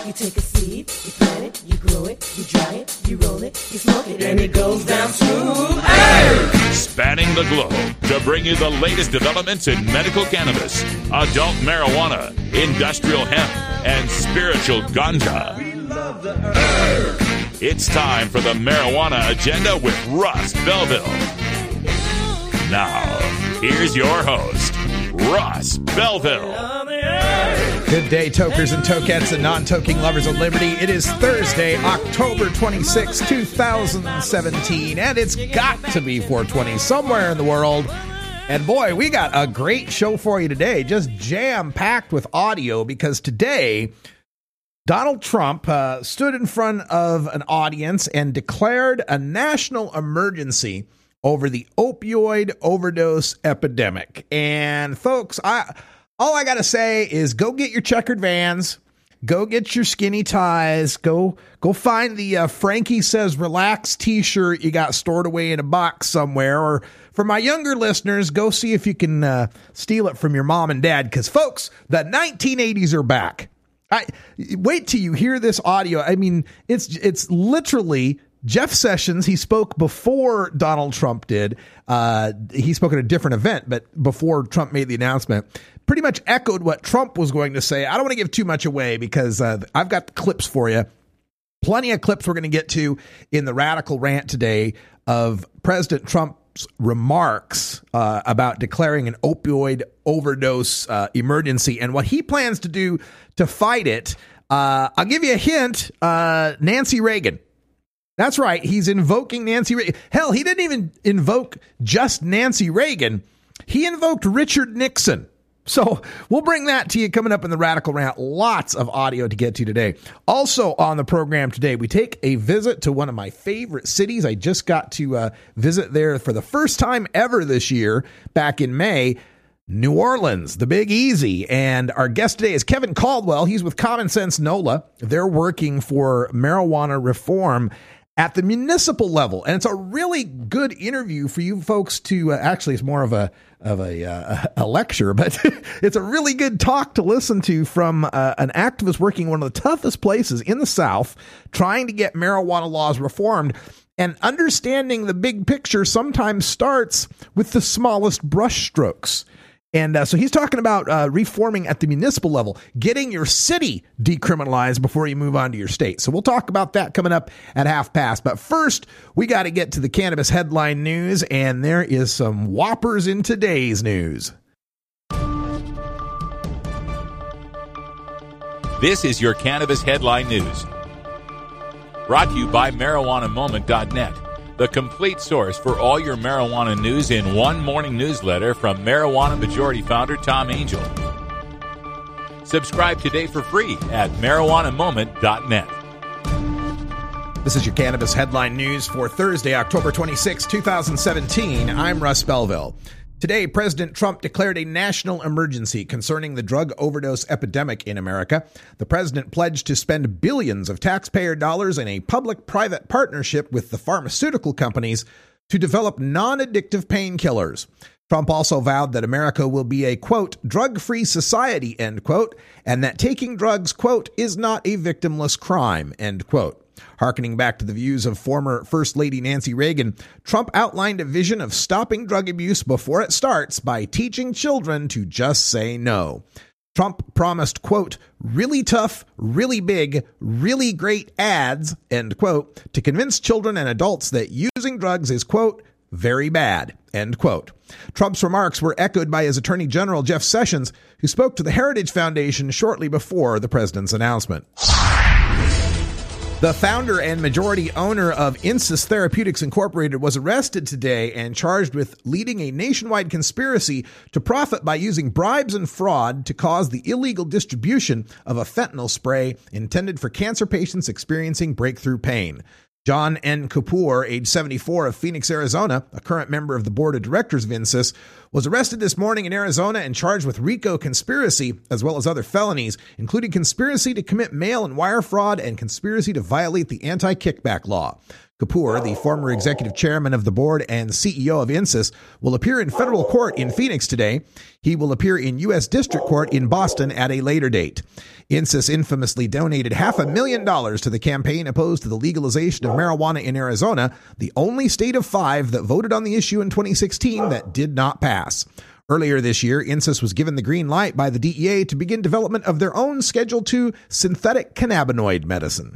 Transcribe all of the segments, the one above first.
You take a seed, you plant it, you grow it, you dry it, you roll it, you smoke it, and it goes down smooth. Hey! Spanning the globe to bring you the latest developments in medical cannabis, adult marijuana, industrial hemp, and spiritual ganja. It's time for the Marijuana Agenda with Russ Belville. Now, here's your host, Russ Belville. Good day, tokers and tokettes and non-toking lovers of liberty. It is Thursday, October 26, 2017, and it's got to be 420 somewhere in the world. And boy, we got a great show for you today, just jam-packed with audio, because today Donald Trump stood in front of an audience and declared a national emergency over the opioid overdose epidemic. And folks, all I got to say is go get your checkered Vans, go get your skinny ties, go find the Frankie Says Relax t-shirt you got stored away in a box somewhere. Or for my younger listeners, go see if you can steal it from your mom and dad, because folks, the 1980s are back. Wait till you hear this audio. I mean, it's literally Jeff Sessions. He spoke before Donald Trump did. He spoke at a different event, but before Trump made the announcement, pretty much echoed what Trump was going to say. I don't want to give too much away because I've got the clips for you. Plenty of clips we're going to get to in the Radical Rant today of President Trump's remarks about declaring an opioid overdose emergency and what he plans to do to fight it. I'll give you a hint. Nancy Reagan. That's right. He's invoking Nancy Reagan. Hell, he didn't even invoke just Nancy Reagan. He invoked Richard Nixon. So we'll bring that to you coming up in the Radical Rant. Lots of audio to get to today. Also on the program today, we take a visit to one of my favorite cities. I just got to visit there for the first time ever this year, back in May. New Orleans, the Big Easy. And our guest today is Kevin Caldwell. He's with Common Sense NOLA. They're working for marijuana reform at the municipal level. And it's a really good interview for you folks to actually, it's more of a lecture, but it's a really good talk to listen to from an activist working in one of the toughest places in the South, trying to get marijuana laws reformed. And understanding the big picture sometimes starts with the smallest brushstrokes. And so he's talking about reforming at the municipal level, getting your city decriminalized before you move on to your state. So we'll talk about that coming up at 12:30. But first, we got to get to the cannabis headline news, and there is some whoppers in today's news. This is your cannabis headline news. Brought to you by MarijuanaMoment.net. The complete source for all your marijuana news in one morning newsletter from Marijuana Majority Founder Tom Angel. Subscribe today for free at MarijuanaMoment.net. This is your cannabis headline news for Thursday, October 26, 2017. I'm Russ Belville. Today, President Trump declared a national emergency concerning the drug overdose epidemic in America. The president pledged to spend billions of taxpayer dollars in a public-private partnership with the pharmaceutical companies to develop non-addictive painkillers. Trump also vowed that America will be a, quote, drug-free society, end quote, and that taking drugs, quote, is not a victimless crime, end quote. Harkening back to the views of former First Lady Nancy Reagan, Trump outlined a vision of stopping drug abuse before it starts by teaching children to just say no. Trump promised, quote, really tough, really big, really great ads, end quote, to convince children and adults that using drugs is, quote, very bad, end quote. Trump's remarks were echoed by his Attorney General, Jeff Sessions, who spoke to the Heritage Foundation shortly before the president's announcement. The founder and majority owner of Insys Therapeutics Incorporated was arrested today and charged with leading a nationwide conspiracy to profit by using bribes and fraud to cause the illegal distribution of a fentanyl spray intended for cancer patients experiencing breakthrough pain. John N. Kapoor, age 74, of Phoenix, Arizona, a current member of the board of directors of Insys, was arrested this morning in Arizona and charged with RICO conspiracy, as well as other felonies, including conspiracy to commit mail and wire fraud and conspiracy to violate the anti-kickback law. Kapoor, the former executive chairman of the board and CEO of INSYS, will appear in federal court in Phoenix today. He will appear in U.S. District Court in Boston at a later date. INSYS infamously donated $500,000 to the campaign opposed to the legalization of marijuana in Arizona, the only state of 5 that voted on the issue in 2016 that did not pass. Earlier this year, INSYS was given the green light by the DEA to begin development of their own Schedule II synthetic cannabinoid medicine.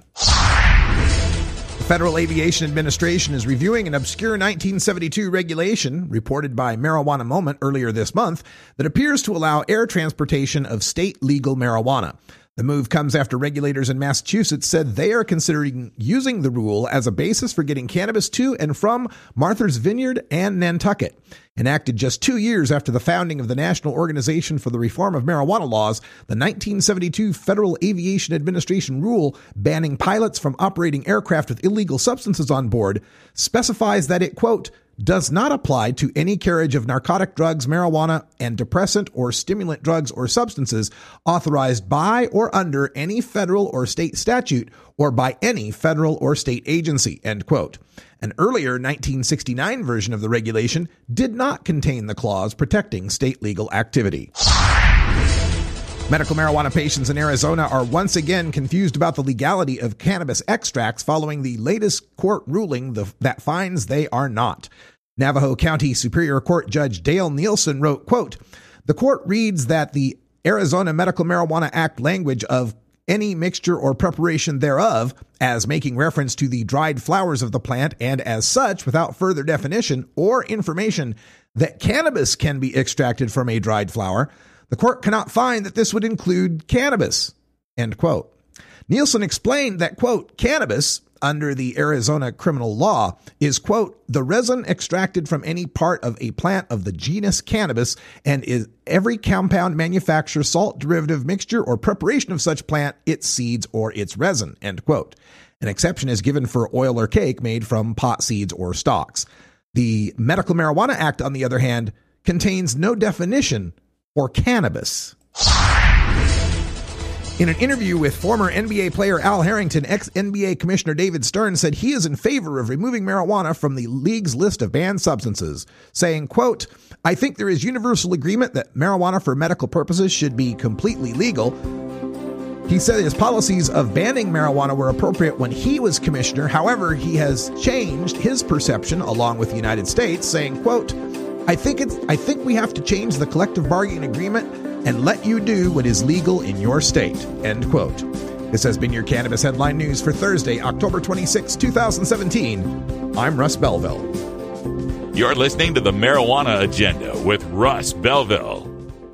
The Federal Aviation Administration is reviewing an obscure 1972 regulation, reported by Marijuana Moment earlier this month, that appears to allow air transportation of state legal marijuana. The move comes after regulators in Massachusetts said they are considering using the rule as a basis for getting cannabis to and from Martha's Vineyard and Nantucket. Enacted just 2 years after the founding of the National Organization for the Reform of Marijuana Laws, the 1972 Federal Aviation Administration rule banning pilots from operating aircraft with illegal substances on board specifies that it, quote, does not apply to any carriage of narcotic drugs, marijuana, and depressant or stimulant drugs or substances authorized by or under any federal or state statute or by any federal or state agency, end quote. An earlier 1969 version of the regulation did not contain the clause protecting state legal activity. Medical marijuana patients in Arizona are once again confused about the legality of cannabis extracts following the latest court ruling that finds they are not. Navajo County Superior Court Judge Dale Nielsen wrote, quote, the court reads that the Arizona Medical Marijuana Act language of any mixture or preparation thereof as making reference to the dried flowers of the plant and as such without further definition or information that cannabis can be extracted from a dried flower. The court cannot find that this would include cannabis, end quote. Nielsen explained that, quote, cannabis, under the Arizona criminal law, is, quote, the resin extracted from any part of a plant of the genus cannabis and is every compound manufacture, salt, derivative, mixture, or preparation of such plant, its seeds, or its resin, end quote. An exception is given for oil or cake made from pot seeds or stalks. The Medical Marijuana Act, on the other hand, contains no definition for cannabis. In an interview with former NBA player Al Harrington, ex-NBA Commissioner David Stern said he is in favor of removing marijuana from the league's list of banned substances, saying, quote, I think there is universal agreement that marijuana for medical purposes should be completely legal. He said his policies of banning marijuana were appropriate when he was commissioner. However, he has changed his perception along with the United States, saying, quote, I think we have to change the collective bargaining agreement and let you do what is legal in your state, end quote. This has been your Cannabis Headline News for Thursday, October 26, 2017. I'm Russ Belville. You're listening to the Marijuana Agenda with Russ Belville.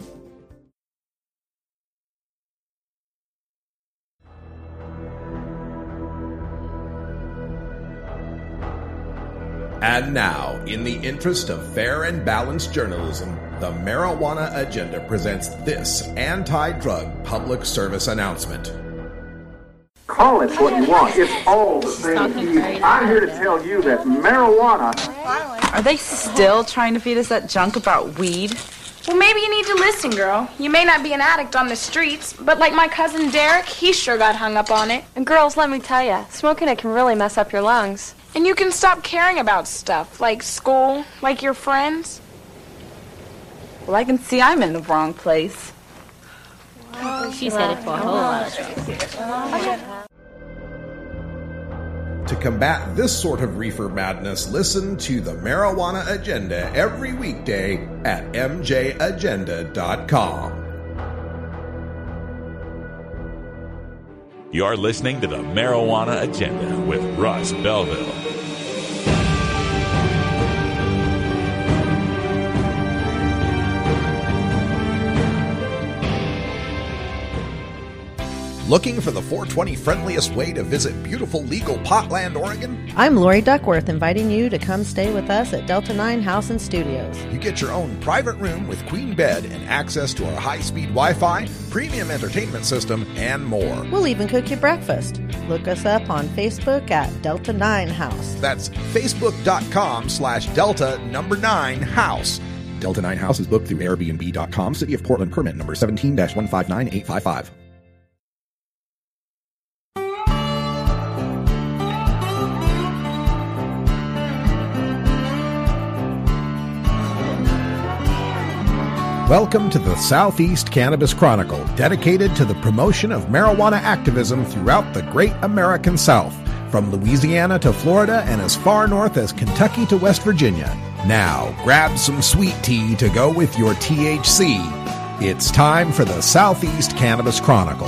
And now, in the interest of fair and balanced journalism, the Marijuana Agenda presents this anti-drug public service announcement. Call it what you want. It's all the same. I'm here to tell you that marijuana... Are they still trying to feed us that junk about weed? Well, maybe you need to listen, girl. You may not be an addict on the streets, but like my cousin Derek, he sure got hung up on it. And girls, let me tell you, smoking it can really mess up your lungs. And you can stop caring about stuff, like school, like your friends. Well, I can see I'm in the wrong place. She's headed for a whole lot of trouble. To combat this sort of reefer madness, listen to the Marijuana Agenda every weekday at mjagenda.com. You're listening to the Marijuana Agenda with Russ Belville. Looking for the 420 friendliest way to visit beautiful legal Potland, Oregon? I'm Lori Duckworth, inviting you to come stay with us at Delta 9 House and Studios. You get your own private room with queen bed and access to our high-speed Wi-Fi, premium entertainment system, and more. We'll even cook you breakfast. Look us up on Facebook at Delta 9 House. That's facebook.com/Delta9House. Delta 9 House is booked through Airbnb.com. City of Portland permit number 17-159855. Welcome to the Southeast Cannabis Chronicle, dedicated to the promotion of marijuana activism throughout the great American South, from Louisiana to Florida and as far north as Kentucky to West Virginia. Now, grab some sweet tea to go with your THC. It's time for the Southeast Cannabis Chronicle.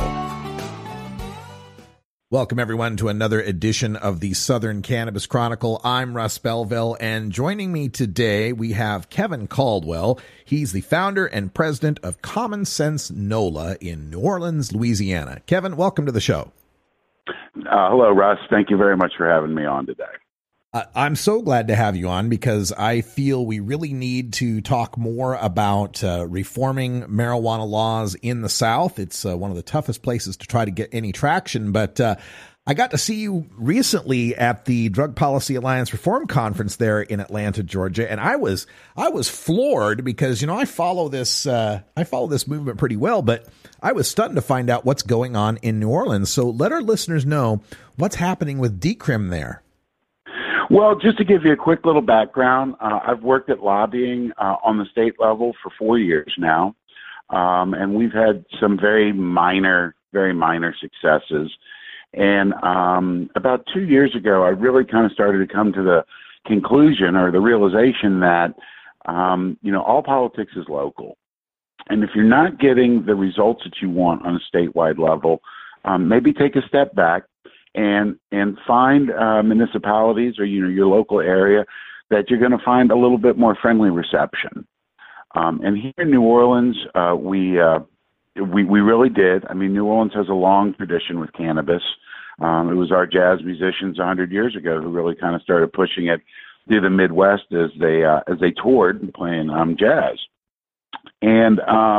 Welcome, everyone, to another edition of the Southern Cannabis Chronicle. I'm Russ Belville, and joining me today, we have Kevin Caldwell. He's the founder and president of Common Sense NOLA in New Orleans, Louisiana. Kevin, welcome to the show. Hello, Russ. Thank you very much for having me on today. I'm so glad to have you on because I feel we really need to talk more about reforming marijuana laws in the South. It's one of the toughest places to try to get any traction, but I got to see you recently at the Drug Policy Alliance Reform Conference there in Atlanta, Georgia, and I was floored because, you know, I follow this movement pretty well, but I was stunned to find out what's going on in New Orleans. So let our listeners know what's happening with Decrim there. Well, just to give you a quick little background, I've worked at lobbying on the state level for 4 years now, and we've had some very minor successes. And about 2 years ago, I really kind of started to come to the conclusion or the realization that, all politics is local. And if you're not getting the results that you want on a statewide level, maybe take a step back and find municipalities or your local area that you're going to find a little bit more friendly reception. And here in New Orleans, we really did. I mean, New Orleans has a long tradition with cannabis. It was our jazz musicians 100 years ago who really kind of started pushing it through the Midwest as they toured and playing jazz. And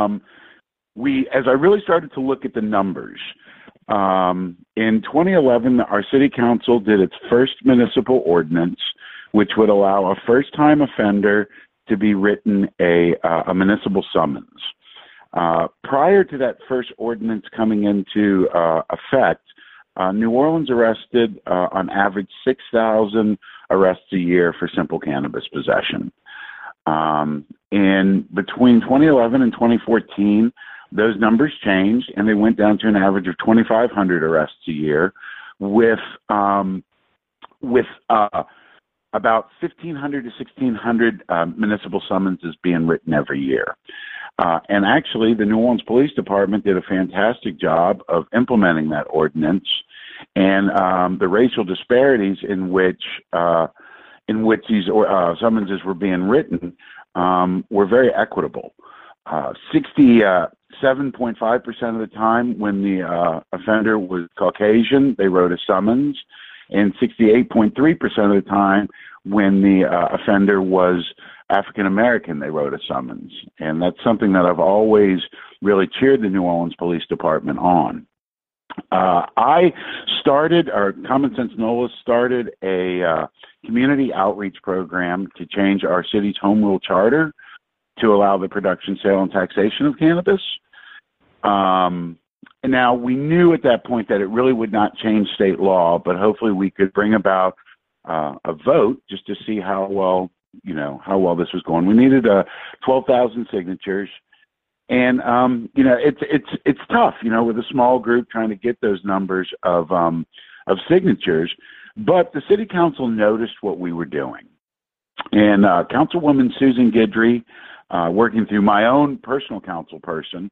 as I really started to look at the numbers. In 2011, our city council did its first municipal ordinance, which would allow a first-time offender to be written a municipal summons. Prior to that first ordinance coming into effect, New Orleans arrested on average 6,000 arrests a year for simple cannabis possession. And between 2011 and 2014, those numbers changed, and they went down to an average of 2,500 arrests a year, with about 1,500 to 1,600 municipal summonses being written every year. And actually, the New Orleans Police Department did a fantastic job of implementing that ordinance, and the racial disparities in which these summonses were being written were very equitable. 7.5% of the time when the offender was Caucasian, they wrote a summons, and 68.3% of the time when the offender was African American, they wrote a summons. And that's something that I've always really cheered the New Orleans Police Department on. Common Sense NOLA started a community outreach program to change our city's home rule charter to allow the production, sale, and taxation of cannabis. And now we knew at that point that it really would not change state law, but hopefully we could bring about a vote just to see how well this was going. We needed 12,000 signatures, and it's tough, with a small group trying to get those numbers of signatures. But the city council noticed what we were doing, and Councilwoman Susan Guidry, working through my own personal council person,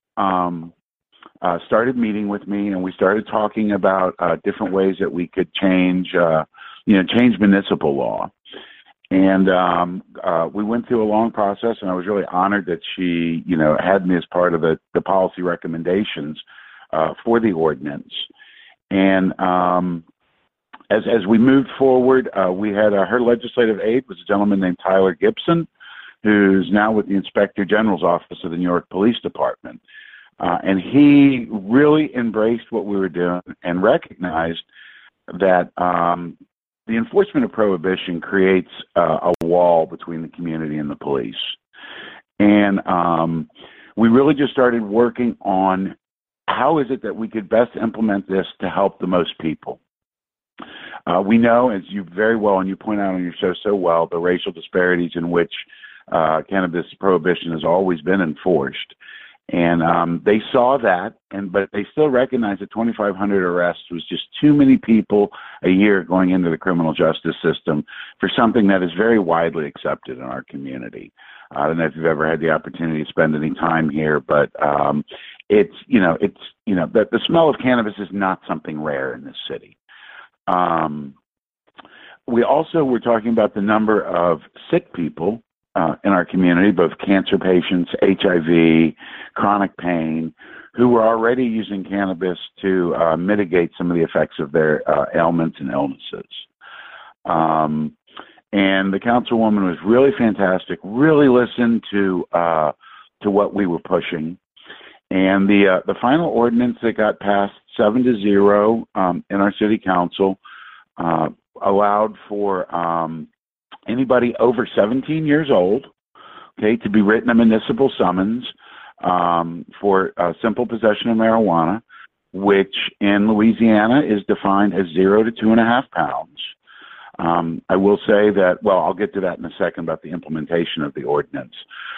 started meeting with me, and we started talking about different ways that we could change municipal law. And we went through a long process, and I was really honored that she, had me as part of the policy recommendations for the ordinance. And as we moved forward, we had her legislative aide was a gentleman named Tyler Gibson, who's now with the Inspector General's Office of the New York Police Department. And he really embraced what we were doing and recognized that the enforcement of prohibition creates a wall between the community and the police. And we really just started working on how is it that we could best implement this to help the most people. We know, as you very well, and you point out on your show so well, the racial disparities in which cannabis prohibition has always been enforced. And they saw that, but they still recognized that 2,500 arrests was just too many people a year going into the criminal justice system for something that is very widely accepted in our community. I don't know if you've ever had the opportunity to spend any time here, but the smell of cannabis is not something rare in this city. We also were talking about the number of sick people in our community, both cancer patients, HIV, chronic pain, who were already using cannabis to mitigate some of the effects of their ailments and illnesses. And the councilwoman was really fantastic, really listened to what we were pushing. And the final ordinance that got passed 7-0 in our city council allowed for anybody over 17 years old, okay, to be written a municipal summons for simple possession of marijuana, which in Louisiana is defined as 0 to 2.5 pounds. I will say that, well, I'll get to that in a second about the implementation of the ordinance,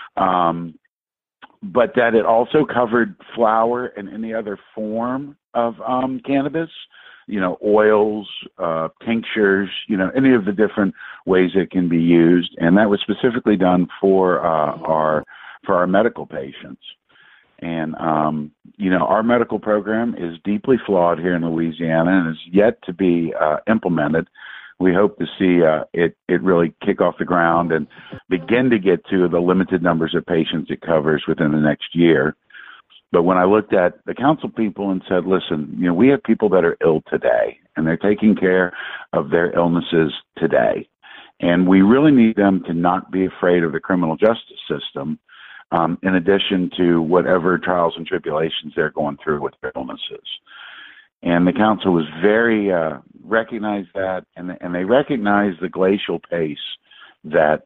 but that it also covered flower and any other form of cannabis, oils, tinctures, any of the different ways it can be used. And that was specifically done for our medical patients. And, our medical program is deeply flawed here in Louisiana and is yet to be implemented. We hope to see it really kick off the ground and begin to get to the limited numbers of patients it covers within the next year. But when I looked at the council people and said, listen, we have people that are ill today, and they're taking care of their illnesses today. And we really need them to not be afraid of the criminal justice system, in addition to whatever trials and tribulations they're going through with their illnesses. And the council was very recognized that, and they recognized the glacial pace that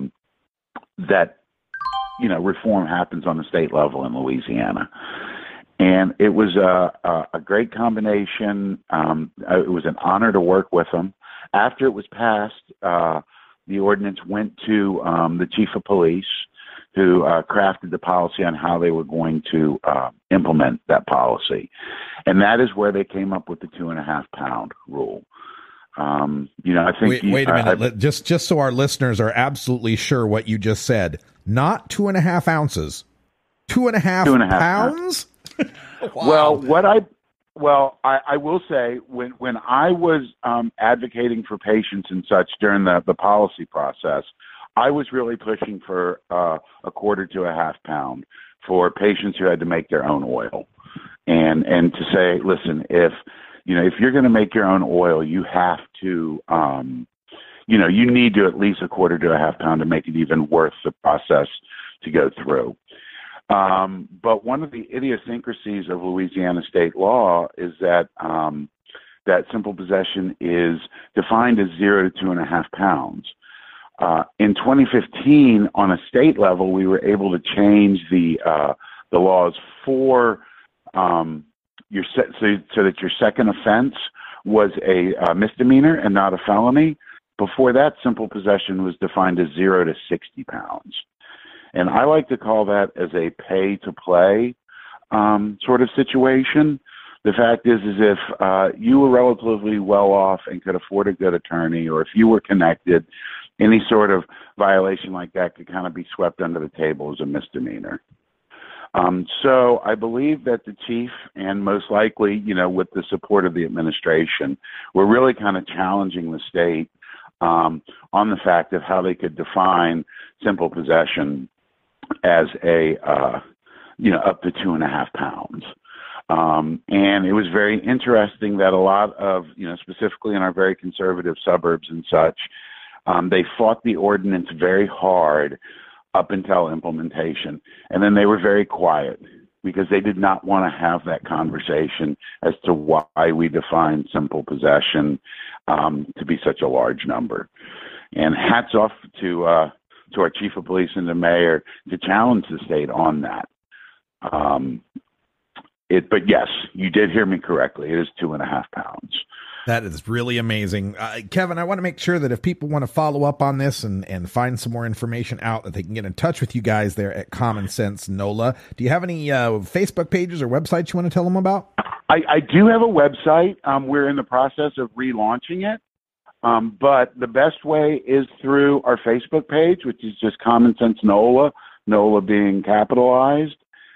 reform happens on the state level in Louisiana. And it was a great combination. It was an honor to work with them. After it was passed, the ordinance went to the chief of police, who crafted the policy on how they were going to implement that policy. And that is where they came up with the 2.5 pound rule. I think. Wait a minute. Just so our listeners are absolutely sure what you just said. Not 2.5 ounces, 2.5 pounds. Wow. Well, I will say when I was advocating for patients and such during the policy process, I was really pushing for 1/4 to 1/2 pound for patients who had to make their own oil, and to say, listen, if you're going to make your own oil, you have to, you need to at least 1/4 to 1/2 pound to make it even worth the process to go through. But one of the idiosyncrasies of Louisiana state law is that that simple possession is defined as 0 to 2.5 pounds. In 2015, on a state level, we were able to change the laws for so that your second offense was a misdemeanor and not a felony. Before that, simple possession was defined as 0 to 60 pounds. And I like to call that as a pay-to-play sort of situation. The fact is if you were relatively well off and could afford a good attorney, or if you were connected, any sort of violation like that could kind of be swept under the table as a misdemeanor. So I believe that the chief, and most likely, with the support of the administration, were really kind of challenging the state on the fact of how they could define simple possession as up to 2.5 pounds. And it was very interesting that a lot of, specifically in our very conservative suburbs and such, they fought the ordinance very hard up until implementation. And then they were very quiet because they did not want to have that conversation as to why we define simple possession to be such a large number. And hats off to our chief of police and the mayor to challenge the state on that. But yes, you did hear me correctly. It is 2.5 pounds. That is really amazing. Kevin, I want to make sure that if people want to follow up on this and find some more information out, that they can get in touch with you guys there at Common Sense NOLA. Do you have any Facebook pages or websites you want to tell them about? I do have a website. We're in the process of relaunching it. But the best way is through our Facebook page, which is just Common Sense NOLA, NOLA being capitalized.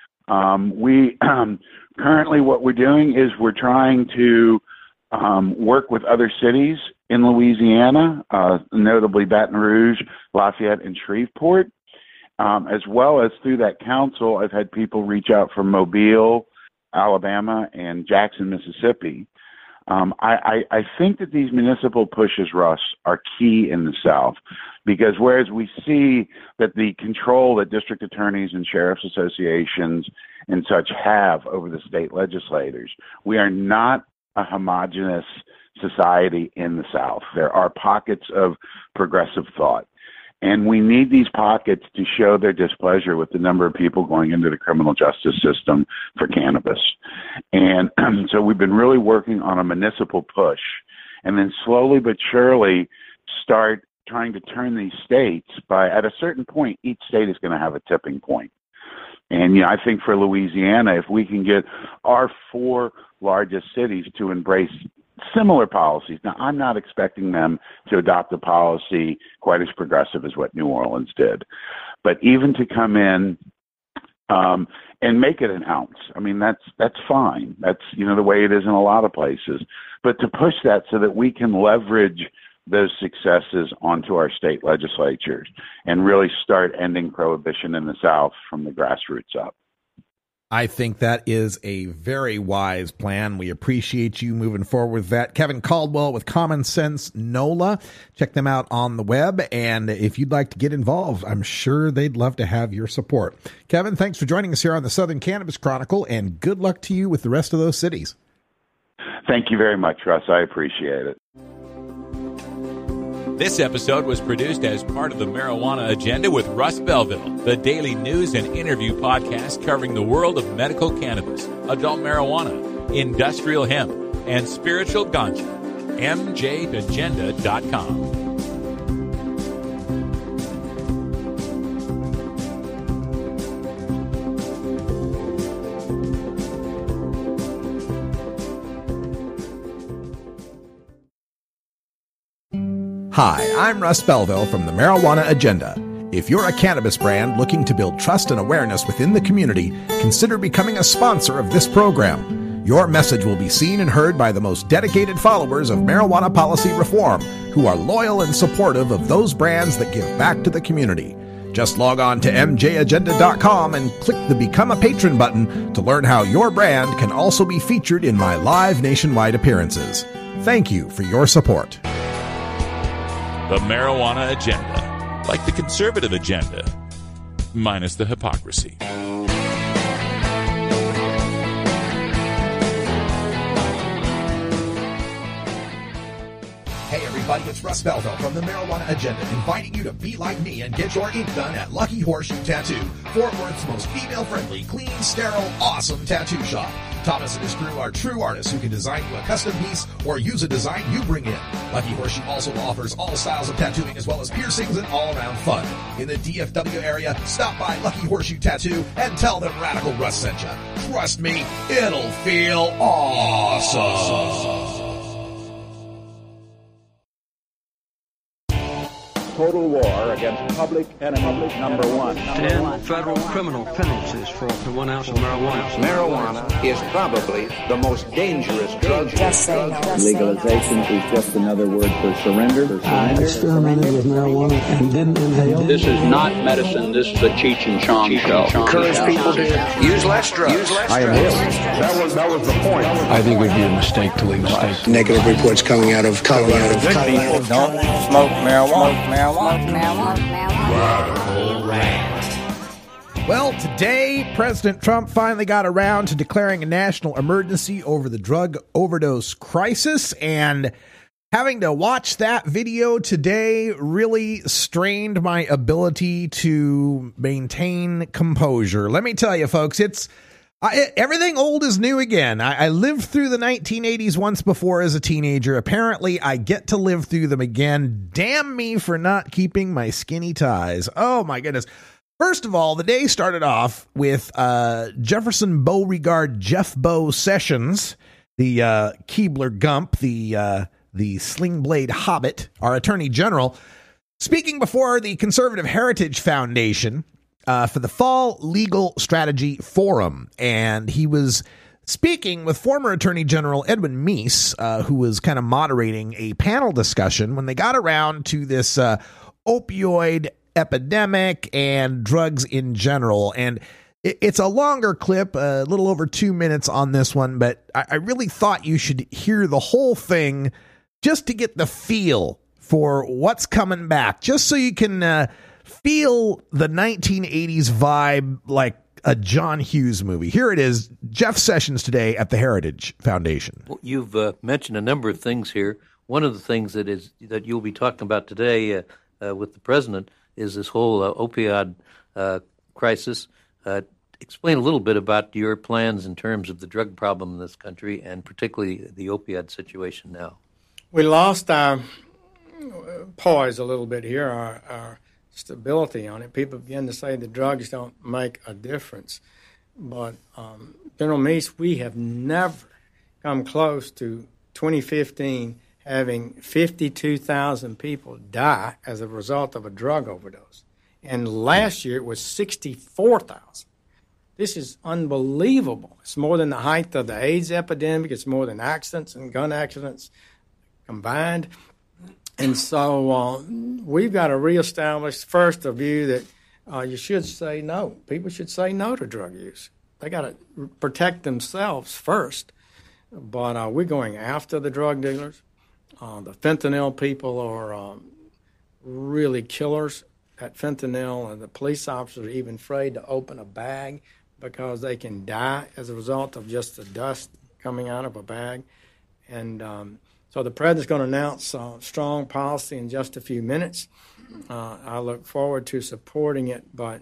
We currently what we're doing is we're trying to work with other cities in Louisiana, notably Baton Rouge, Lafayette, and Shreveport, as well as through that council. I've had people reach out from Mobile, Alabama, and Jackson, Mississippi. I think that these municipal pushes, Russ, are key in the South, because whereas we see that the control that district attorneys and sheriff's associations and such have over the state legislators, we are not a homogenous society in the South. There are pockets of progressive thought, and we need these pockets to show their displeasure with the number of people going into the criminal justice system for cannabis. And so we've been really working on a municipal push, and then slowly but surely start trying to turn these states by, at a certain point, each state is going to have a tipping point. And, I think for Louisiana, if we can get our 4 largest cities to embrace similar policies. Now, I'm not expecting them to adopt a policy quite as progressive as what New Orleans did, but even to come in and make it an ounce. I mean, that's fine. That's, the way it is in a lot of places. But to push that so that we can leverage those successes onto our state legislatures and really start ending prohibition in the South from the grassroots up. I think that is a very wise plan. We appreciate you moving forward with that. Kevin Caldwell with Common Sense NOLA. Check them out on the web. And if you'd like to get involved, I'm sure they'd love to have your support. Kevin, thanks for joining us here on the Southern Cannabis Chronicle, and good luck to you with the rest of those cities. Thank you very much, Russ. I appreciate it. This episode was produced as part of the Marijuana Agenda with Russ Belville, the daily news and interview podcast covering the world of medical cannabis, adult marijuana, industrial hemp, and spiritual ganja. MJAgenda.com. Hi, I'm Russ Belville from the Marijuana Agenda. If you're a cannabis brand looking to build trust and awareness within the community, consider becoming a sponsor of this program. Your message will be seen and heard by the most dedicated followers of marijuana policy reform, who are loyal and supportive of those brands that give back to the community. Just log on to MJAgenda.com and click the Become a Patron button to learn how your brand can also be featured in my live nationwide appearances. Thank you for your support. The Marijuana Agenda, like the conservative agenda, minus the hypocrisy. Hey everybody, it's Russ Belville from the Marijuana Agenda, inviting you to be like me and get your ink done at Lucky Horseshoe Tattoo, Fort Worth's most female-friendly, clean, sterile, awesome tattoo shop. Thomas and his crew are true artists who can design you a custom piece or use a design you bring in. Lucky Horseshoe also offers all styles of tattooing as well as piercings and all-around fun. In the DFW area, stop by Lucky Horseshoe Tattoo and tell them Radical Russ sent you. Trust me, it'll feel awesome. Total war against public enemy number one. 10 federal criminal penalties for 1 ounce of marijuana. Marijuana is probably the most dangerous drug. Legalization is just another word for surrender. I experimented with marijuana and didn't inhale. This is not medicine. This is a Cheech and Chong show. Encourage people to use less drugs. I am ill. That was the point. I think it would be a mistake to legalize. Negative reports coming out of Colorado. People don't smoke marijuana. Well, today, President Trump finally got around to declaring a national emergency over the drug overdose crisis, and having to watch that video today really strained my ability to maintain composure. Let me tell you, folks, Everything old is new again. I lived through the 1980s once before as a teenager. Apparently, I get to live through them again. Damn me for not keeping my skinny ties. Oh, my goodness. First of all, the day started off with Jefferson Beauregard Jeff Bo Sessions, the Keebler Gump, the Sling Blade Hobbit, our Attorney General, speaking before the Conservative Heritage Foundation for the Fall Legal Strategy Forum. And he was speaking with former Attorney General Edwin Meese, who was kind of moderating a panel discussion when they got around to this opioid epidemic and drugs in general. And it's a longer clip, a little over 2 minutes on this one, but I really thought you should hear the whole thing just to get the feel for what's coming back, just so you can feel the 1980s vibe like a John Hughes movie. Here it is, Jeff Sessions today at the Heritage Foundation. Well, you've mentioned a number of things here. One of the things that you'll be talking about today with the president is this whole opioid crisis. Explain a little bit about your plans in terms of the drug problem in this country and particularly the opioid situation now. We lost our poise a little bit here, our stability on it. People begin to say the drugs don't make a difference. But General Meese, we have never come close to 2015 having 52,000 people die as a result of a drug overdose. And last year it was 64,000. This is unbelievable. It's more than the height of the AIDS epidemic. It's more than accidents and gun accidents combined. And so we've got to reestablish first a view that you should say no. People should say no to drug use. They got to protect themselves first. But we're going after the drug dealers. The fentanyl people are really killers at fentanyl, and the police officers are even afraid to open a bag because they can die as a result of just the dust coming out of a bag. And so the president's going to announce strong policy in just a few minutes. I look forward to supporting it, but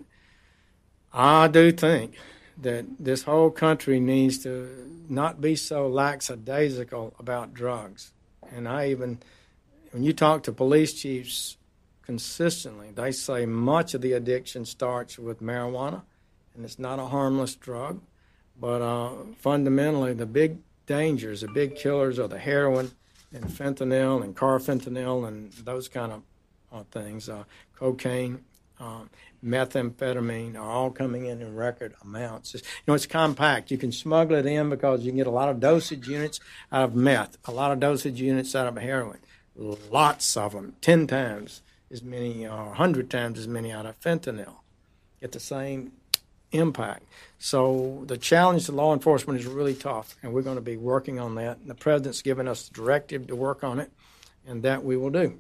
I do think that this whole country needs to not be so lackadaisical about drugs. And when you talk to police chiefs consistently, they say much of the addiction starts with marijuana, and it's not a harmless drug. But fundamentally, the big dangers, the big killers are the heroin and fentanyl and carfentanil and those kind of things. Cocaine, methamphetamine are all coming in record amounts. It's compact. You can smuggle it in because you can get a lot of dosage units out of meth, a lot of dosage units out of heroin, lots of them, 10 times as many or 100 times as many out of fentanyl. Get the same impact. So the challenge to law enforcement is really tough, and we're going to be working on that. And the president's given us the directive to work on it, and that we will do.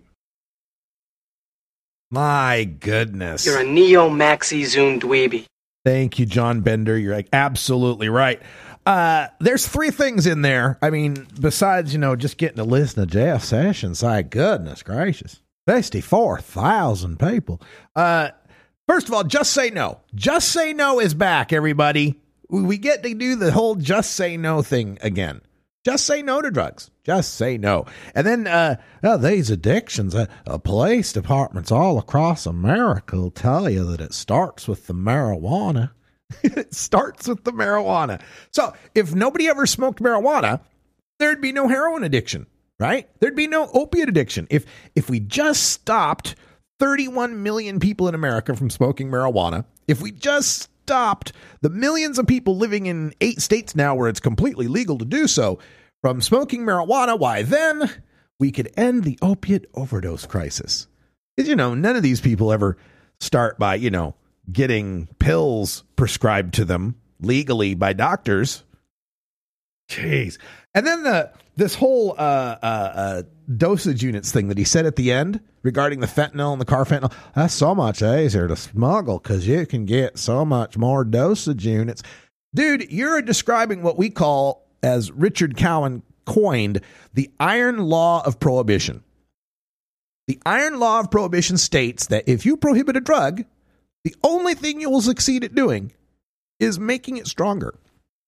My goodness. You're a neo-maxi-zoom dweeby. Thank you, John Bender. You're absolutely right. There's three things in there. I mean, besides, just getting to listen to Jeff Sessions, goodness gracious. 64,000 people. First of all, Just Say No. Just Say No is back, everybody. We get to do the whole Just Say No thing again. Just say no to drugs. Just say no. And then these addictions, police departments all across America will tell you that it starts with the marijuana. It starts with the marijuana. So if nobody ever smoked marijuana, there'd be no heroin addiction, right? There'd be no opiate addiction. If we just stopped 31 million people in America from smoking marijuana, if we just stopped the millions of people living in 8 states now where it's completely legal to do so from smoking marijuana, why then we could end the opiate overdose crisis. Because, none of these people ever start by, getting pills prescribed to them legally by doctors. Jeez. And then this whole dosage units thing that he said at the end regarding the fentanyl and the carfentanil, that's so much easier to smuggle because you can get so much more dosage units. Dude, you're describing what we call, as Richard Cowan coined, the iron law of prohibition. The iron law of prohibition states that if you prohibit a drug, the only thing you will succeed at doing is making it stronger.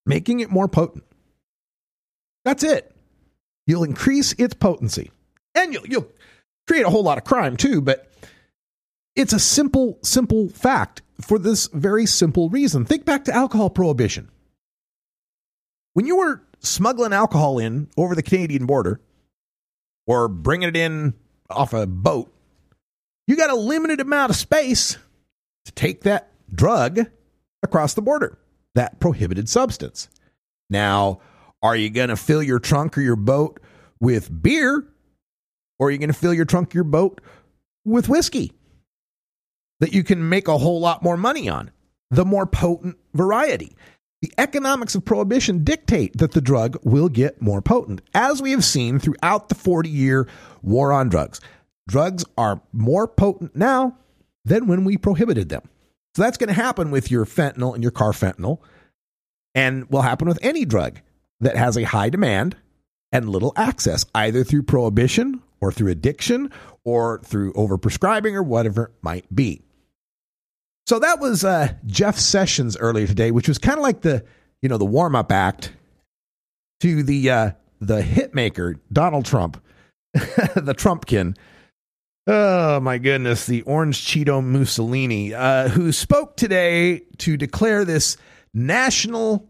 making it more potent. That's it. You'll increase its potency. And you'll create a whole lot of crime too, but it's a simple fact for this very simple reason. Think back to alcohol prohibition. When you were smuggling alcohol in over the Canadian border or bringing it in off a boat, you got a limited amount of space to take that drug across the border, that prohibited substance. Now, are you going to fill your trunk or your boat with beer, or are you going to fill your trunk or your boat with whiskey that you can make a whole lot more money on, the more potent variety? The economics of prohibition dictate that the drug will get more potent, as we have seen throughout the 40-year war on drugs. Drugs are more potent now than when we prohibited them. So that's going to happen with your fentanyl and your carfentanil, and will happen with any drug that has a high demand and little access, either through prohibition or through addiction or through overprescribing or whatever it might be. So that was Jeff Sessions earlier today, which was kind of like the warm-up act to the hitmaker, Donald Trump, the Trumpkin. Oh, my goodness, the Orange Cheeto Mussolini, who spoke today to declare this national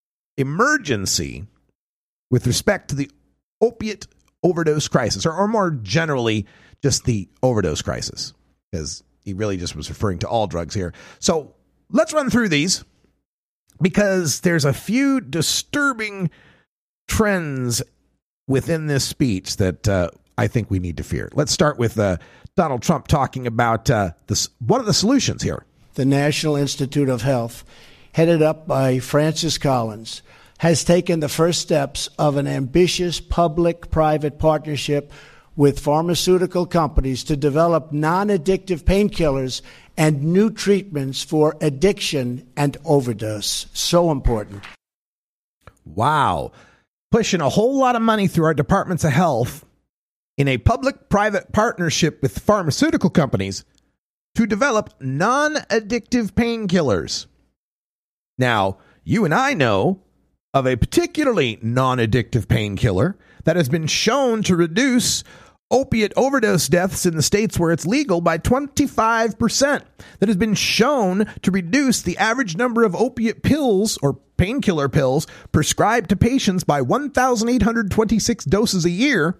emergency with respect to the opiate overdose crisis, or more generally, just the overdose crisis, because he really just was referring to all drugs here. So let's run through these, because there's a few disturbing trends within this speech that I think we need to fear. Let's start with Donald Trump talking about one of the solutions here. The National Institute of Health, headed up by Francis Collins, has taken the first steps of an ambitious public-private partnership with pharmaceutical companies to develop non-addictive painkillers and new treatments for addiction and overdose. So important. Wow. Pushing a whole lot of money through our departments of health in a public-private partnership with pharmaceutical companies to develop non-addictive painkillers. Now, you and I know of a particularly non-addictive painkiller that has been shown to reduce opiate overdose deaths in the states where it's legal by 25%. That has been shown to reduce the average number of opiate pills or painkiller pills prescribed to patients by 1,826 doses a year.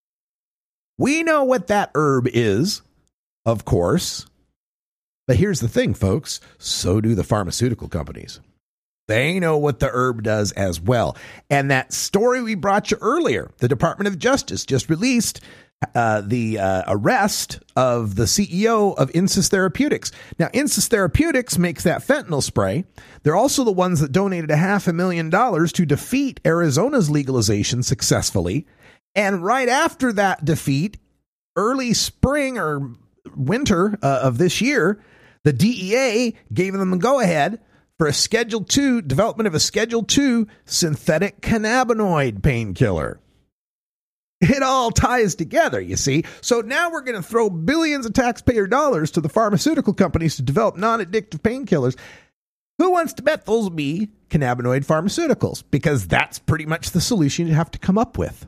We know what that herb is, of course. But here's the thing, folks. So do the pharmaceutical companies. They know what the herb does as well. And that story we brought you earlier, the Department of Justice just released the arrest of the CEO of Insys Therapeutics. Now, Insys Therapeutics makes that fentanyl spray. They're also the ones that donated $500,000 to defeat Arizona's legalization successfully. And right after that defeat, early spring or winter of this year, the DEA gave them the go-ahead for a Schedule II, development of a Schedule II synthetic cannabinoid painkiller. It all ties together, you see. So now we're going to throw billions of taxpayer dollars to the pharmaceutical companies to develop non-addictive painkillers. Who wants to bet those will be cannabinoid pharmaceuticals? Because that's pretty much the solution you have to come up with.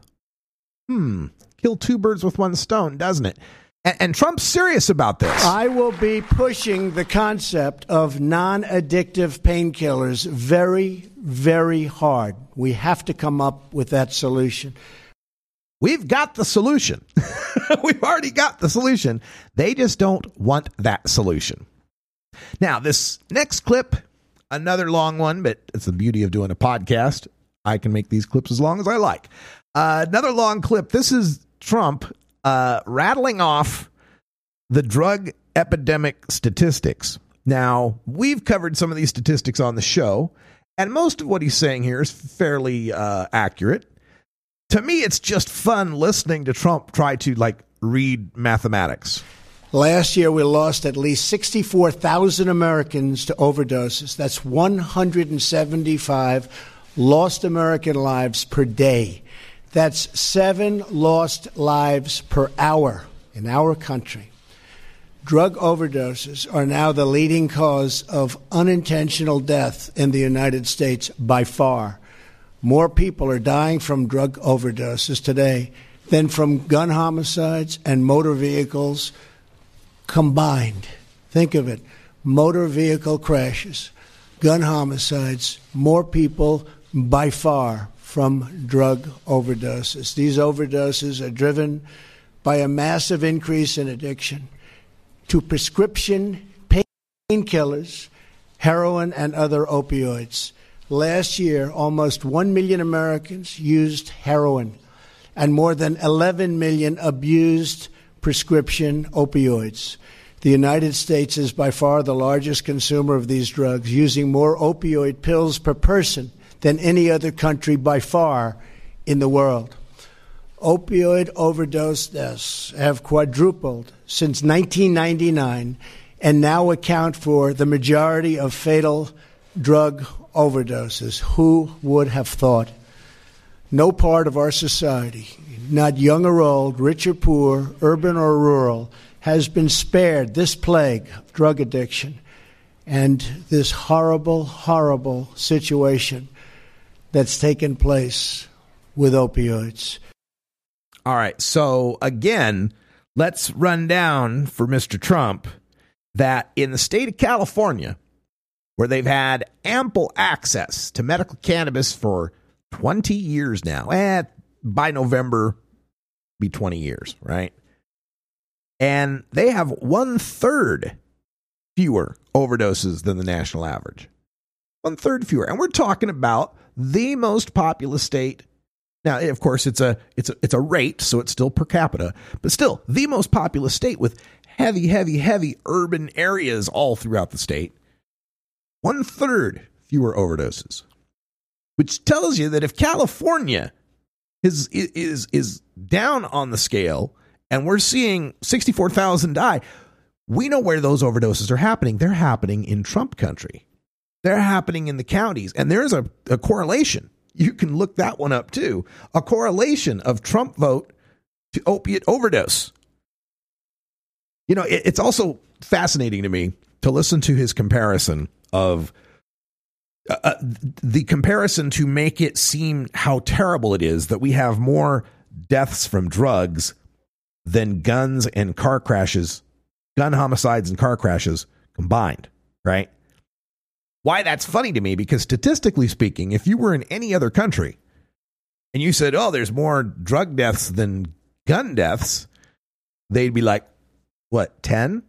Kill two birds with one stone, doesn't it? And Trump's serious about this. I will be pushing the concept of non-addictive painkillers very, very hard. We have to come up with that solution. We've got the solution. We've already got the solution. They just don't want that solution. Now, this next clip, another long one, but it's the beauty of doing a podcast. I can make these clips as long as I like. Another long clip. This is Trump rattling off the drug epidemic statistics. Now, we've covered some of these statistics on the show, and most of what he's saying here is fairly accurate. To me, it's just fun listening to Trump try to, read mathematics. Last year, we lost at least 64,000 Americans to overdoses. That's 175 lost American lives per day. That's 7 lost lives per hour in our country. drug overdoses are now the leading cause of unintentional death in the United States by far. More people are dying from drug overdoses today than from gun homicides and motor vehicles combined. Think of it. Motor vehicle crashes, gun homicides, more people by far from drug overdoses. These overdoses are driven by a massive increase in addiction to prescription painkillers, heroin, and other opioids. Last year, almost 1 million Americans used heroin, and more than 11 million abused prescription opioids. The United States is by far the largest consumer of these drugs, using more opioid pills per person than any other country by far in the world. Opioid overdose deaths have quadrupled since 1999 and now account for the majority of fatal drug overdoses. Who would have thought? No part of our society, not young or old, rich or poor, urban or rural, has been spared this plague of drug addiction and this horrible, horrible situation that's taken place with opioids. All right, so again, let's run down for Mr. Trump that in the state of California, where they've had ample access to medical cannabis for 20 years now, by November, be 20 years, right? And they have 1/3 fewer overdoses than the national average. 1/3 fewer. And we're talking about the most populous state. Now, of course, it's a rate, so it's still per capita, but still the most populous state with heavy urban areas all throughout the state. 1/3 fewer overdoses, which tells you that if California is down on the scale and we're seeing 64,000 die, we know where those overdoses are happening. They're happening in Trump country. They're happening in the counties, and there's a correlation. You can look that one up, too. A correlation of Trump vote to opiate overdose. You know, it's also fascinating to me to listen to his comparison of the comparison to make it seem how terrible it is that we have more deaths from drugs than guns and car crashes, gun homicides and car crashes combined, right? Why that's funny to me, because statistically speaking, if you were in any other country and you said, oh, there's more drug deaths than gun deaths, they'd be like, what, 10?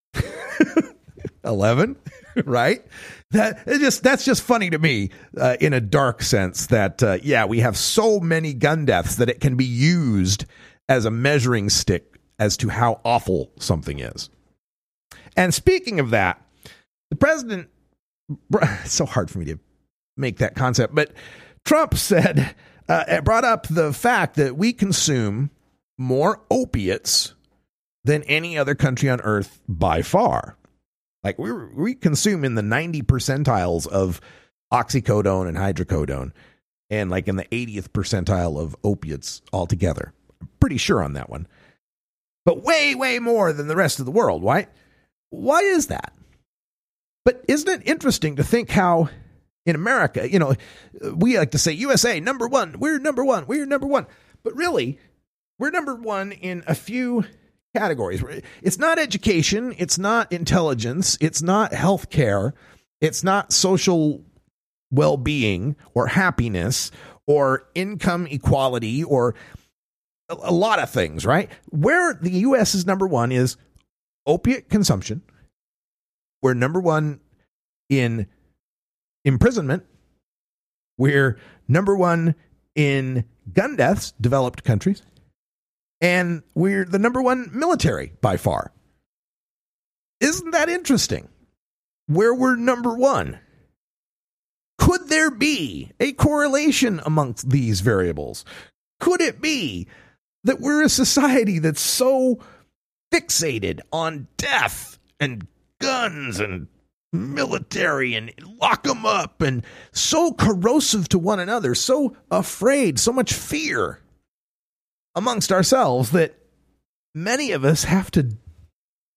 11? Right? That's just funny to me in a dark sense that, we have so many gun deaths that it can be used as a measuring stick as to how awful something is. And speaking of that, the president, it's so hard for me to make that concept, but Trump said, brought up the fact that we consume more opiates than any other country on earth by far. Like we consume in the 90 percentiles of oxycodone and hydrocodone, and like in the 80th percentile of opiates altogether. I'm pretty sure on that one. But way more than the rest of the world. Why is that? But isn't it interesting to think how in America, you know, we like to say USA, number one, we're number one. But really, we're number one in a few categories. It's not education. It's not intelligence. It's not healthcare. It's not social well-being or happiness or income equality or a lot of things, right? Where the U.S. is number one is opiate consumption. We're number one in imprisonment. We're number one in gun deaths, developed countries. And we're the number one military by far. Isn't that interesting? Where we're number one. Could there be a correlation amongst these variables? Could it be that we're a society that's so fixated on death and guns and military and lock them up and so corrosive to one another, so afraid, so much fear amongst ourselves that many of us have to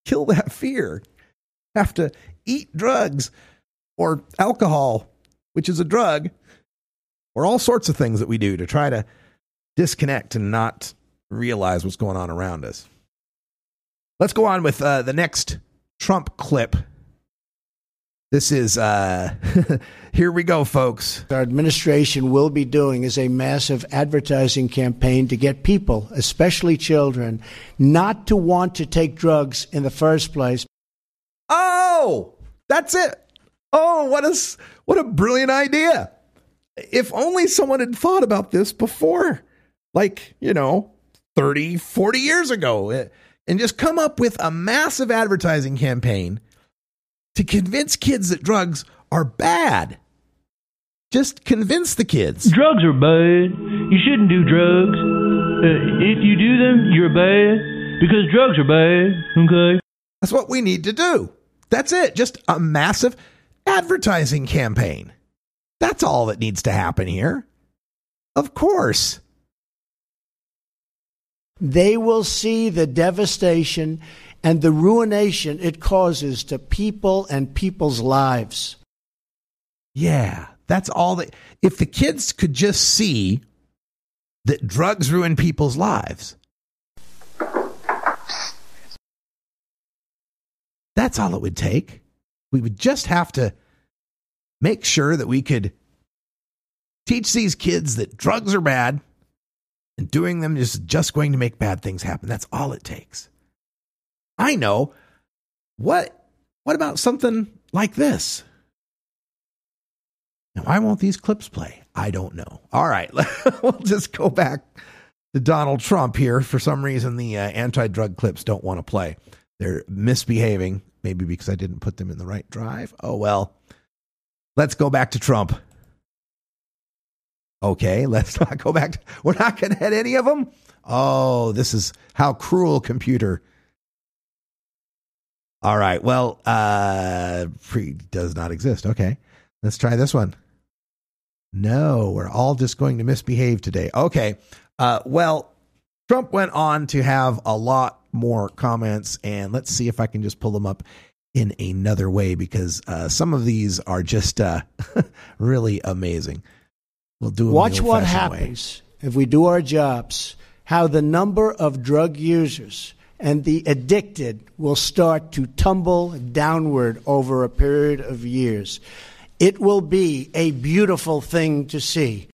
kill that fear, have to eat drugs or alcohol, which is a drug, or all sorts of things that we do to try to disconnect and not realize what's going on around us. Let's go on with the next Trump clip. This is, here we go, folks. Our administration will be doing is a massive advertising campaign to get people, especially children, not to want to take drugs in the first place. Oh, that's it. Oh, what a brilliant idea. If only someone had thought about this before, 30, 40 years ago, and just come up with a massive advertising campaign to convince kids that drugs are bad. Just convince the kids. Drugs are bad. You shouldn't do drugs. If you do them, you're bad because drugs are bad, okay? That's what we need to do. That's it. Just a massive advertising campaign. That's all that needs to happen here. Of course. They will see the devastation and the ruination it causes to people and people's lives. Yeah, that's all that. If the kids could just see that drugs ruin people's lives, that's all it would take. We would just have to make sure that we could teach these kids that drugs are bad and doing them is just going to make bad things happen. That's all it takes. I know. What about something like this? Now, why won't these clips play? I don't know. All right, we'll just go back to Donald Trump here. For some reason, the anti-drug clips don't want to play. They're misbehaving, maybe because I didn't put them in the right drive. Oh, well, let's go back to Trump. Okay, let's not go back. We're not going to hit any of them. Oh, this is how cruel, computer. All right, well, does not exist. Okay, let's try this one. No, we're all just going to misbehave today. Okay, well, Trump went on to have a lot more comments, and let's see if I can just pull them up in another way, because some of these are just really amazing. We'll do them. Watch what happens if we do our jobs, how the number of drug users and the addicted will start to tumble downward over a period of years. It will be a beautiful thing to see.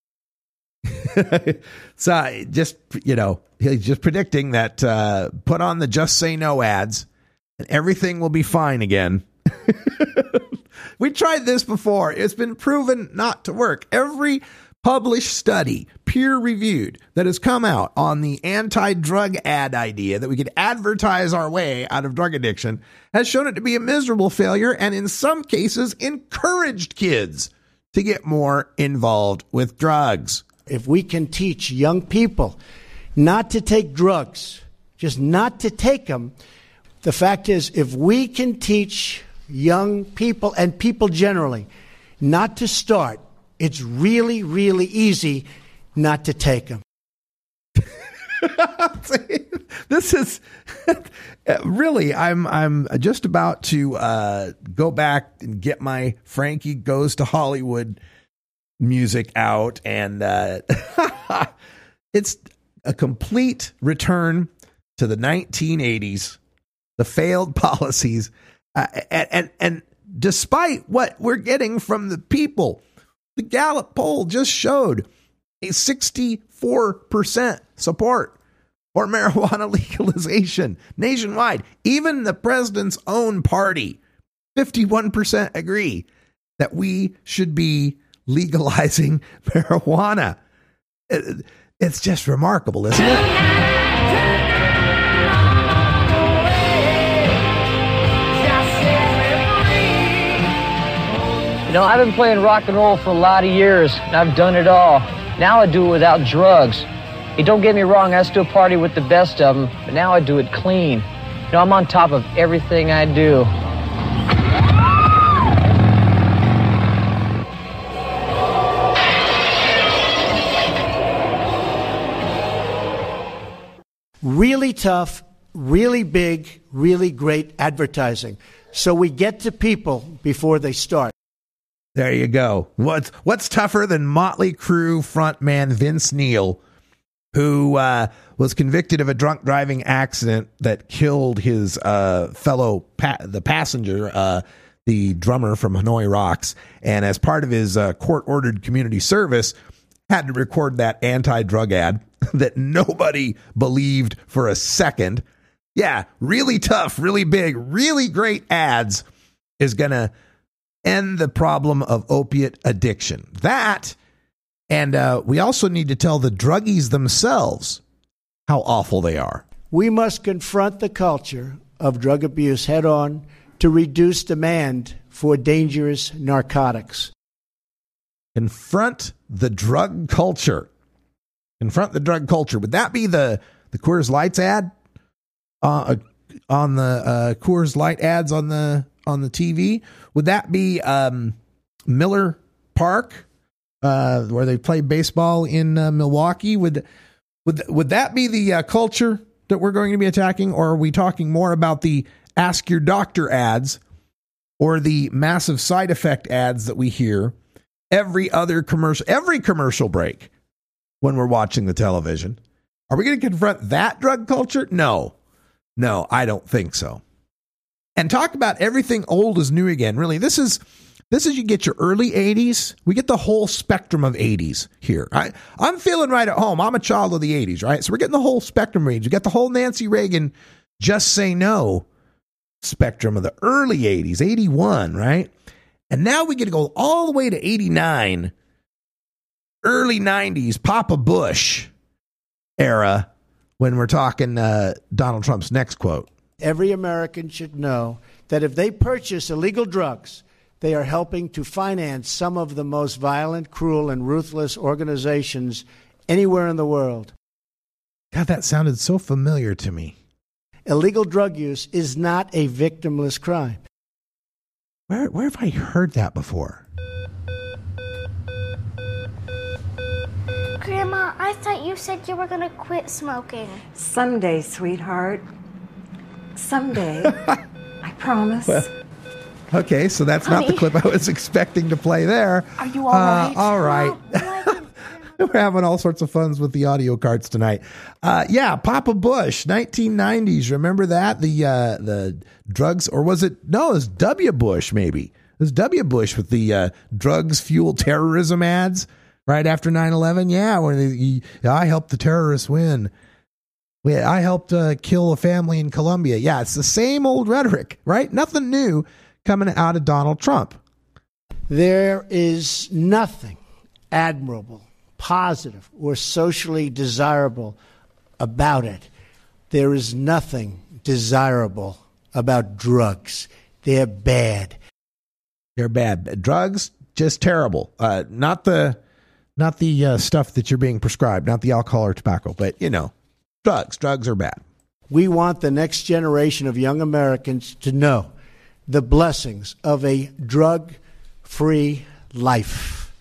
So just, he's just predicting that put on the Just Say No ads and everything will be fine again. We tried this before. It's been proven not to work. Every published study, peer-reviewed, that has come out on the anti-drug ad idea that we could advertise our way out of drug addiction has shown it to be a miserable failure, and in some cases encouraged kids to get more involved with drugs. If we can teach young people not to take drugs, just not to take them, the fact is, if we can teach young people and people generally not to start, it's really, really easy not to take them. This is really, I'm just about to go back and get my Frankie Goes to Hollywood music out, and it's a complete return to the 1980s, the failed policies, and despite what we're getting from the people, the Gallup poll just showed a 64% support for marijuana legalization nationwide. Even the president's own party, 51% agree that we should be legalizing marijuana. It's just remarkable, isn't it? You know, I've been playing rock and roll for a lot of years, and I've done it all. Now I do it without drugs. Hey, don't get me wrong, I still party with the best of them, but now I do it clean. You know, I'm on top of everything I do. Really tough, really big, really great advertising. So we get to people before they start. There you go. What's tougher than Motley Crue frontman Vince Neil, who was convicted of a drunk driving accident that killed his fellow passenger, the drummer from Hanoi Rocks, and as part of his court-ordered community service, had to record that anti-drug ad that nobody believed for a second. Yeah, really tough, really big, really great ads is going to end the problem of opiate addiction. That, and we also need to tell the druggies themselves how awful they are. We must confront the culture of drug abuse head on to reduce demand for dangerous narcotics. Confront the drug culture. Confront the drug culture. Would that be the Coors Lights ad? On the Coors Light ads on the TV? Would that be Miller Park, where they play baseball in Milwaukee? Would that be the culture that we're going to be attacking, or are we talking more about the Ask Your Doctor ads or the massive side effect ads that we hear every commercial break when we're watching the television? Are we going to confront that drug culture? No, I don't think so. And talk about everything old is new again. Really, this is you get your early 80s. We get the whole spectrum of 80s here. I'm feeling right at home. I'm a child of the 80s, right? So we're getting the whole spectrum range. We got the whole Nancy Reagan Just Say No spectrum of the early 80s, 81, right? And now we get to go all the way to 89, early 90s, Papa Bush era, when we're talking Donald Trump's next quote. Every American should know that if they purchase illegal drugs, they are helping to finance some of the most violent, cruel, and ruthless organizations anywhere in the world. God, that sounded so familiar to me. Illegal drug use is not a victimless crime. Where have I heard that before? Grandma, I thought you said you were going to quit smoking. Someday, sweetheart. Someday. I promise. Well, okay, so that's not the clip I was expecting to play there. Are you all right? All right. We're having all sorts of funs with the audio cards tonight. Yeah, Papa Bush, 1990s. Remember that? The drugs, or was it? No, it was W. Bush, maybe. It was W. Bush with the drugs fuel terrorism ads right after 9/11. Yeah, when I helped the terrorists win. I helped kill a family in Colombia. Yeah, it's the same old rhetoric, right? Nothing new coming out of Donald Trump. There is nothing admirable, positive, or socially desirable about it. There is nothing desirable about drugs. They're bad. They're bad. Drugs, just terrible. Not the stuff that you're being prescribed, not the alcohol or tobacco, but drugs are bad. We want the next generation of young Americans to know the blessings of a drug-free life.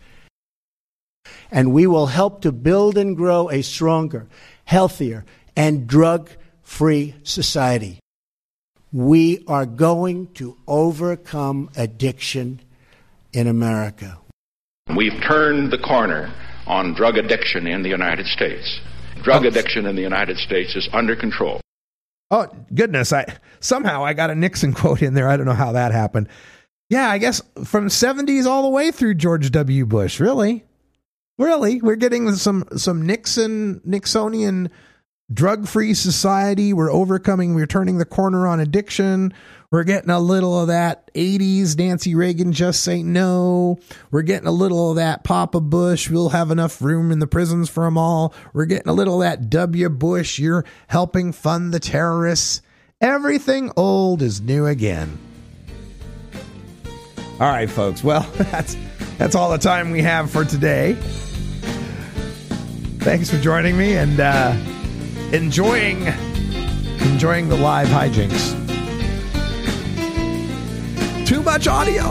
And we will help to build and grow a stronger, healthier, and drug-free society. We are going to overcome addiction in America. We've turned the corner on drug addiction in the United States. Drug addiction in the United States is under control. Oh, goodness. I got a Nixon quote in there. I don't know how that happened. Yeah, I guess from 70s all the way through George W. Bush. Really? We're getting some Nixonian drug-free society. We're turning the corner on addiction. We're getting a little of that 80s Nancy Reagan Just Say No. We're getting a little of that Papa Bush. We'll have enough room in the prisons for them all. We're getting a little of that W. Bush. You're helping fund the terrorists. Everything old is new again. All right, folks. Well, that's all the time we have for today. Thanks for joining me and enjoying the live hijinks. Too much audio.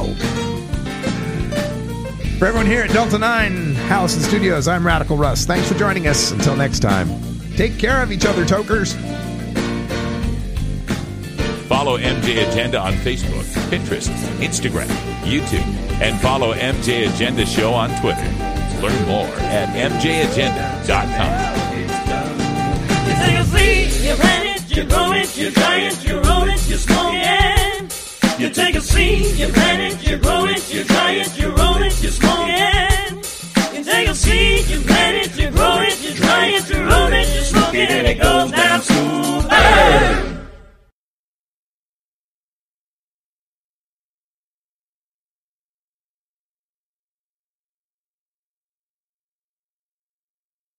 For everyone here at Delta 9 House and Studios, I'm Radical Russ. Thanks for joining us. Until next time, take care of each other, tokers. Follow MJ Agenda on Facebook, Pinterest, Instagram, YouTube, and follow MJ Agenda Show on Twitter. Learn more at mjagenda.com. You take a seed, you plant it, you grow it, you dry it, you roll it, you smoke it. You take a seed, you plant it, you grow it, you dry it, you roll it, you smoke it. You take a seed, you plant it, you grow it, you dry it, you roll it, you smoke it, and it goes down.